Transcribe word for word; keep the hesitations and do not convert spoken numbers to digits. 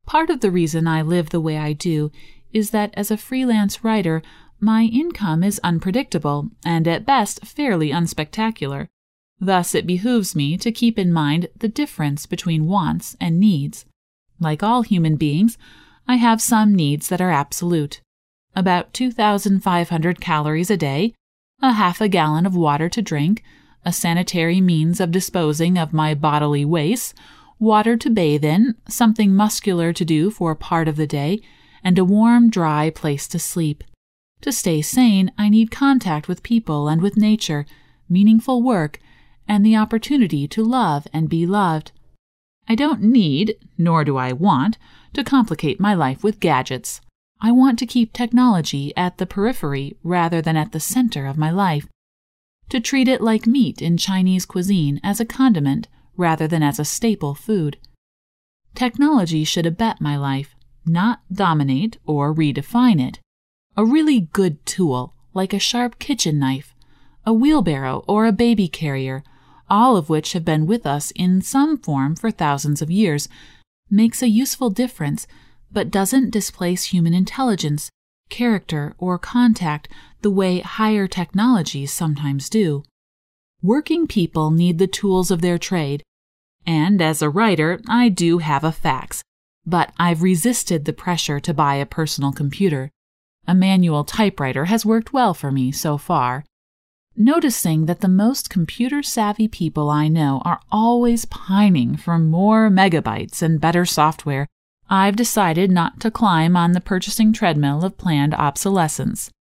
Part of the reason I live the way I do is that as a freelance writer, my income is unpredictable and at best fairly unspectacular. Thus, it behooves me to keep in mind the difference between wants and needs. Like all human beings, I have some needs that are absolute. About two thousand five hundred calories a day, a half a gallon of water to drink, a sanitary means of disposing of my bodily waste, water to bathe in, something muscular to do for part of the day, and a warm, dry place to sleep. To stay sane, I need contact with people and with nature, meaningful work, and the opportunity to love and be loved. I don't need, nor do I want, to complicate my life with gadgets. I want to keep technology at the periphery rather than at the center of my life, to treat it like meat in Chinese cuisine as a condiment rather than as a staple food. Technology should abet my life, not dominate or redefine it. A really good tool, like a sharp kitchen knife, a wheelbarrow, or a baby carrier, all of which have been with us in some form for thousands of years, makes a useful difference, but doesn't displace human intelligence, character, or contact the way higher technologies sometimes do. Working people need the tools of their trade, and as a writer, I do have a fax, but I've resisted the pressure to buy a personal computer. A manual typewriter has worked well for me so far. Noticing that the most computer-savvy people I know are always pining for more megabytes and better software, I've decided not to climb on the purchasing treadmill of planned obsolescence.